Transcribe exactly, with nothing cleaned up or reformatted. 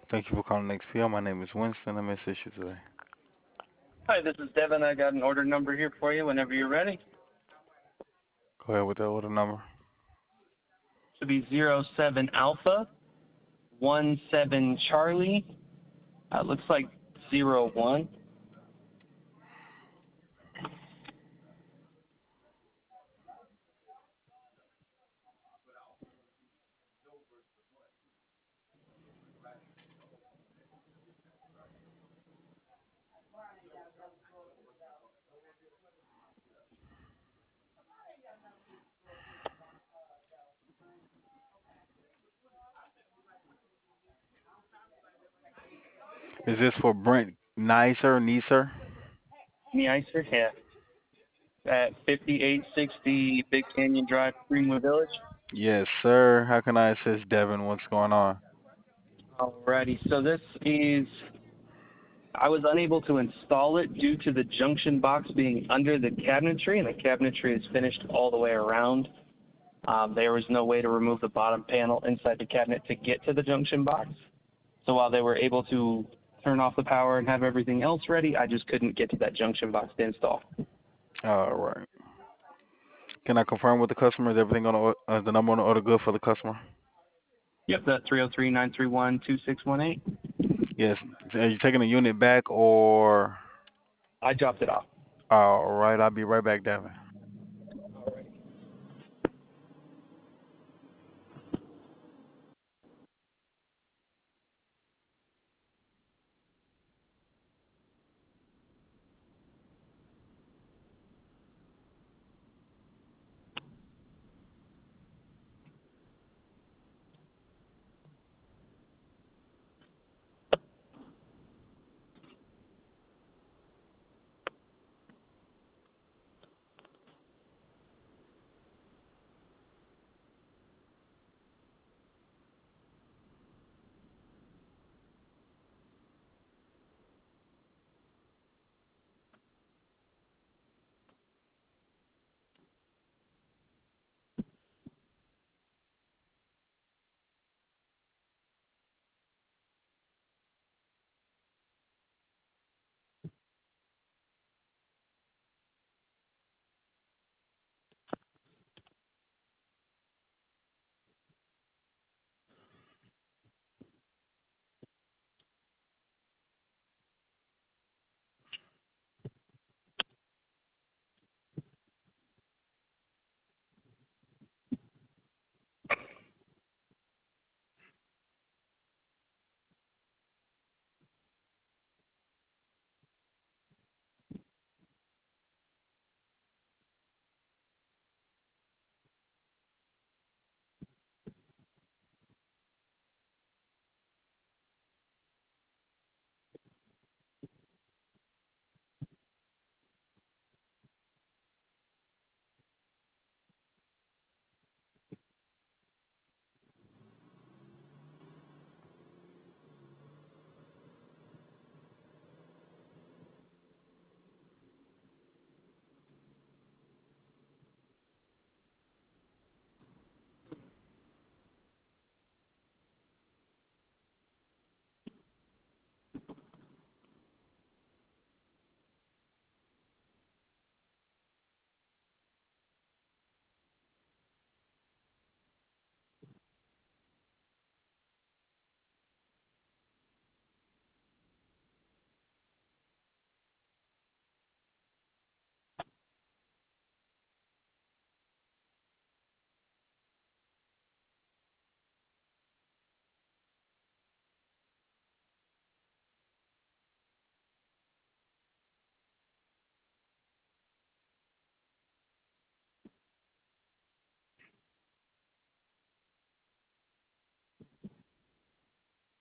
Thank you for calling X P L. My name is Winston. I'm assist you today. Hi, this is Devin. I got an order number here for you whenever you're ready. Go ahead with the order number. Should be zero seven Alpha, one seven Charlie. Uh, looks like zero one. Is this for Brent Nicer, Neeser? Nicer, yeah. At fifty-eight sixty Big Canyon Drive, Greenwood Village. Yes, sir. How can I assist Devin? What's going on? Alrighty, so this is, I was unable to install it due to the junction box being under the cabinetry, and the cabinetry is finished all the way around. Um, there was no way to remove the bottom panel inside the cabinet to get to the junction box. So while they were able to turn off the power and have everything else ready, I just couldn't get to that junction box to install. All right. Can I confirm with the customer? Is everything on the, or- uh, the number on the order good for the customer? Yep, that's three oh three, nine three one, two six one eight. Yes. Are you taking the unit back or? I dropped it off. All right. I'll be right back, Devin.